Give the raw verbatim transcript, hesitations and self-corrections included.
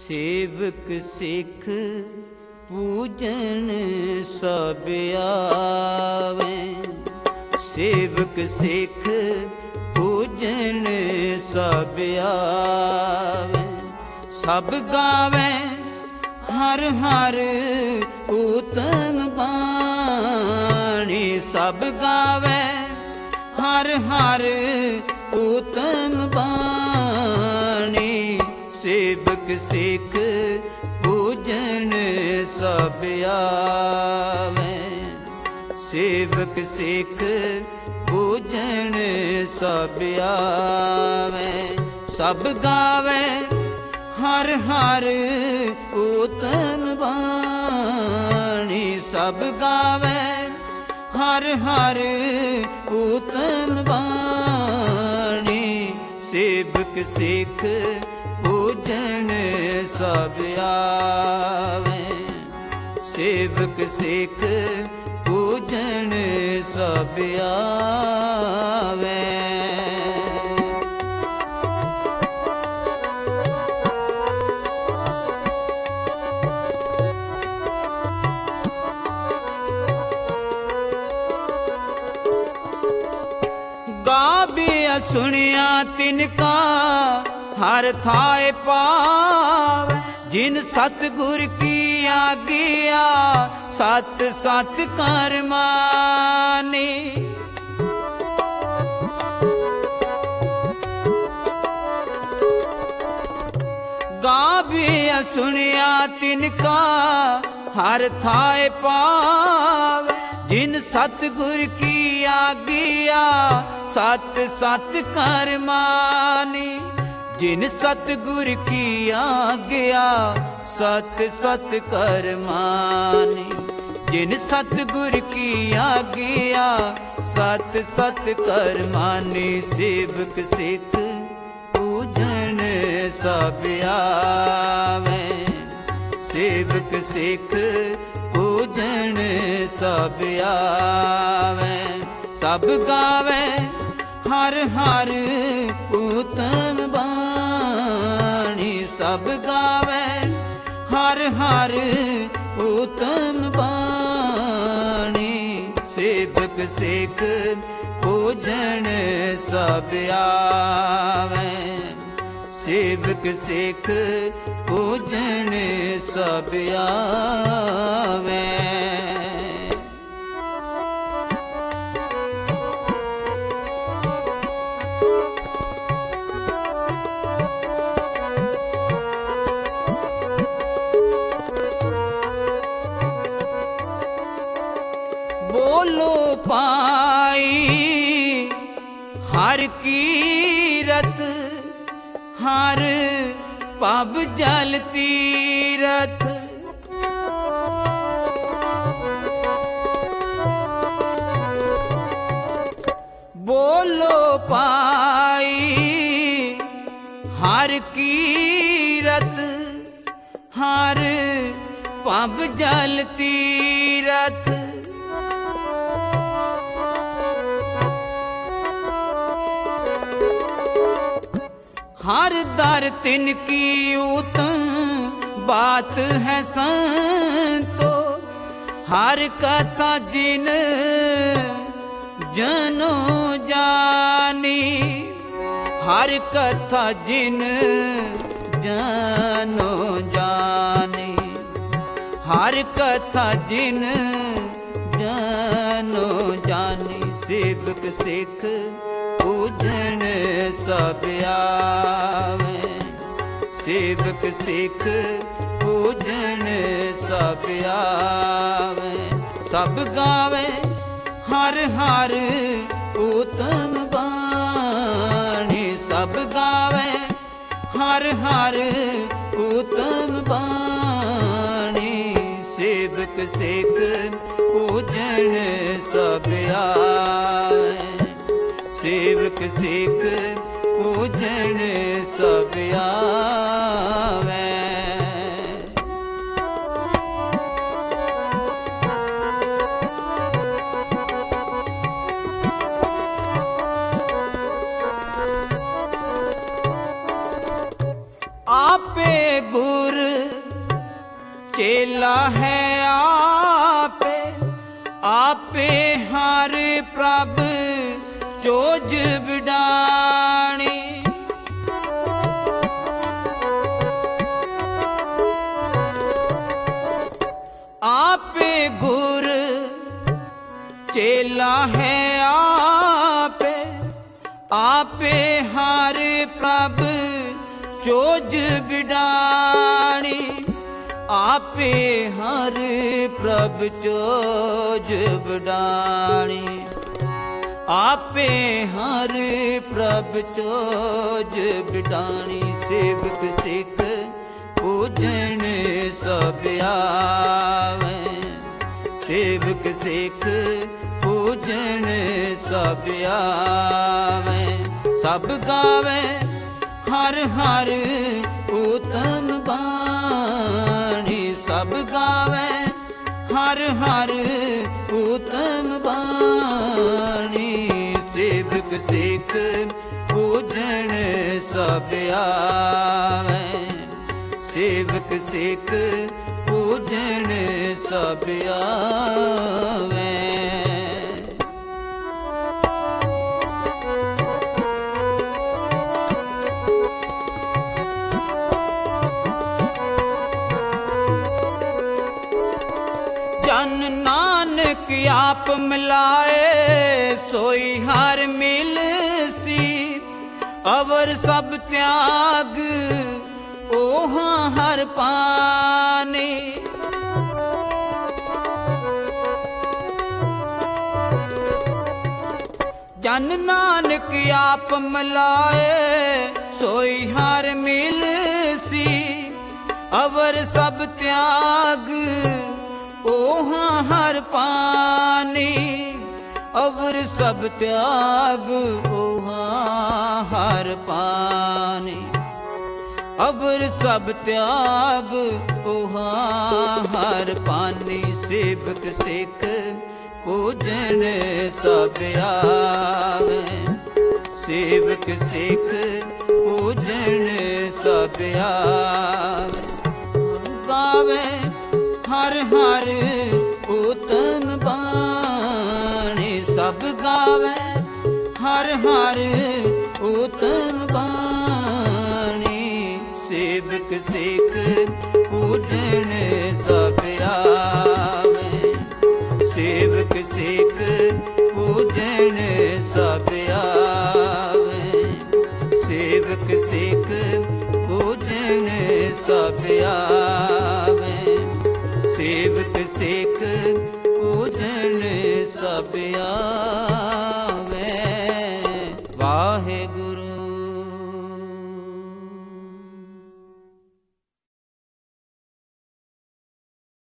सेवक सिख पूजन सब आवे, सेवक सिख पूजन सब आवे। सब गावे हर हर उत्तम बाणी, सब गावे हर हर उत्तम बाणी। सेवक सिख पूजन सब आवे, सेवक सिख पूजन सब आवे। सब गावे हर हर उत्तम बाणी, सब गावे हर हर उत्तम बाणी। सेवक सिख पूजन सब आवे, सेवक सिख पूजन सब आवे। गाबिया सुनिया तिनका हर थाए पाव, जिन सतगुर की आज्ञा सत सत कर माने। गाबिया सुनिया तिनका हर थाए पाव, जिन सतगुर की आज्ञा सत सत कर मानी। जिन सतगुर की आज्ञा सत सत कर मानी, जिन सतगुर की आज्ञा सत सत कर मानी। सेवक सिख पूजन सब आवे, सेवक सिख पूजन सब आवे। सब गावे हर हर उत्तम बाणी, सब गावे हर हर उत्तम बाणी। सेवक सिख पूजन सब आवे, सेवक सिख पूजन सब आवे। बोलो पाई हर कीरत, हर पब जल तीरथ। बोलो पाई हर कीरत, हर पब जल तीरथ। हर दर तिनकी उत्तम बात है संतो, हर कथा जिन जनो जानी। हर कथा जिन जनो जानी, हर कथा जिन जनो जानी। सेवक सिख पूजन सब आवे, सेवक सिख पूजन सब आवे। सब गावे हर हर उत्तम बाणी, सब गावे हर हर उत्तम बाणी। सेवक सिख पूजन सब आवे, सेवक सिख पूजन सब आवे। आपे गुर चेला है आपे, आपे हर प्रभ चोज बिडाणी। आपे गुर चेला है आपे, आपे हर प्रभ चोज बिडाणी। आपे हर प्रभ चोज बिडाणी। आपे हर प्रभ चोज बिडाणी। सेवक सिख पूजन सब आवे, सेवक सिख पूजन सब आवे। सब गावे हर हर उत्तम बाणी, सब गावे हर हर उत्तम बाणी। सेवक सिख पूजन सब आवे, सेवक सिख पूजन सब आवे। जन नानक आप मिलाए सोई हर मिल सी, अवर सब त्याग ओहा हर पाने। जन नानक आप मिलाए सोई हर मिल सी, अवर सब त्याग ओहा हर पानी। अवर सब त्याग ओहा हर पानी। अवर सब त्याग ओहा हर पानी। सेवक सिख पूजन सब आवे, सेवक सिख पूजन सब आवे। गावे हर हर उत्तम बाणी, सब गावे हर हर उत्तम बाणी। सेवक सिख पूजन सब आवे, सेवक सिख पूजन सब आवे। सेवक सिख पूजन सब आवे, सेवक सिख पूजन सब आवे।